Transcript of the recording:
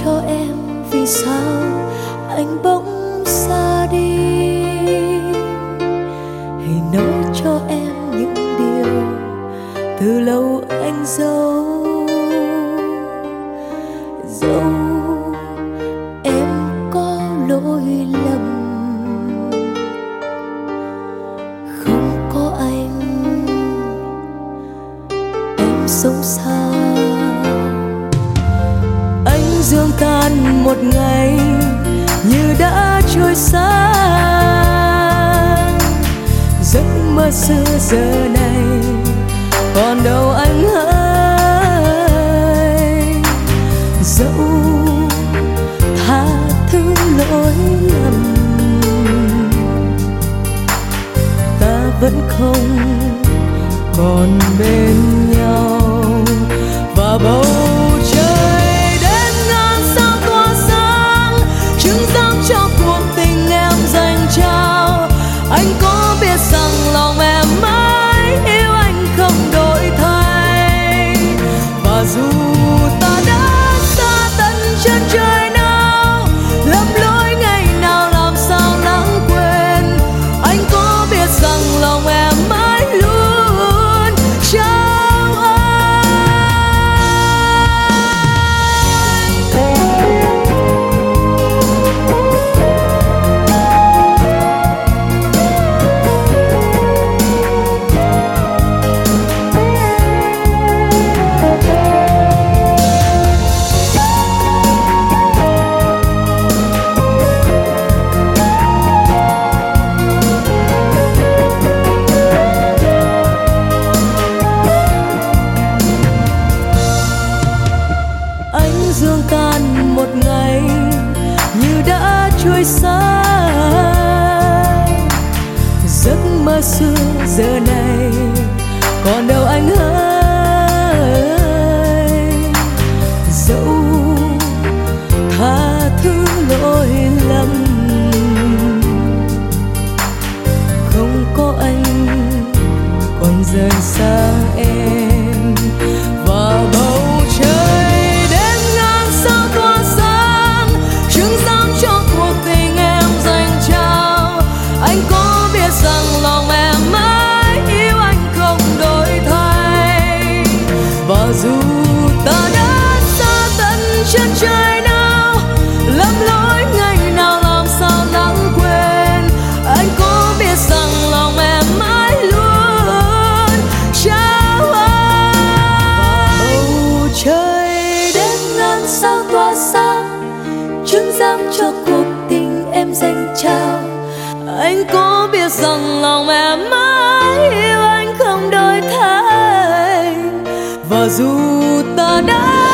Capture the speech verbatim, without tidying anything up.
cho em vì sao anh bỗng xa đi. Hãy nói cho em những điều từ lâu anh giấu. Dẫu em có lỗi lầm, không có anh em sống sao. Anh dương tan một ngày như đã trôi xa. Giấc mơ xưa giờ này còn đâu anh ơi. Dẫu tha thứ lỗi lầm, ta vẫn không còn bên nhau. Và bầu trời đến ngàn sao tỏa sáng, chứng giám cho cuộc tình em dành trao. Anh có biết rằng lòng em mãi yêu anh không đổi thay. Và dù ta đã xa tận chân trời nào, lầm lỗi ngày nào làm sao lãng quên. Anh có biết rằng lòng em mãi luôn trao anh. Dương tan một ngày như đã trôi xa. Giấc mơ xưa giờ này còn đâu anh ơi. Dẫu tha thứ lỗi lầm, không có anh còn rời xa em. Và bầu trời rằng lòng em mãi yêu anh không đổi thay. Và dù ta đã xa tận chân trời nào, lầm lỗi ngày nào làm sao lãng quên. Anh có biết rằng lòng em mãi luôn trao anh. Bầu trời đến ngàn sao tỏa sáng, chứng giám cho cuộc tình em dành trao. Anh có biết rằng lòng em mãi yêu anh không đổi thay. Và dù ta đã